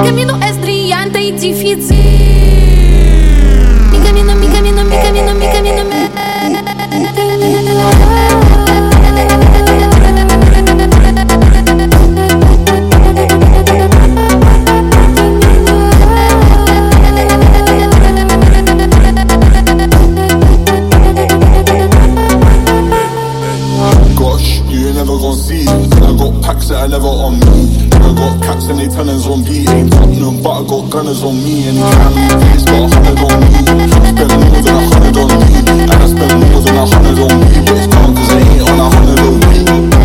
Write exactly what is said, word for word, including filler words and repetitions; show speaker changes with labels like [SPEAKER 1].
[SPEAKER 1] camino es brillante y difícil. Mi camino, mi camino, mi camino, mi camino, mi
[SPEAKER 2] Gosh, you ain't never gon' see it. I got packs that are never on me. I got caps and they tellers on beat. Ain't Tottenham, but I got gunners on me. Anytime you face, got a hundred on me. Spend more than a hundred on me. And I spend more than a hundred on me. But it's calm cause I ain't on a hundred on me.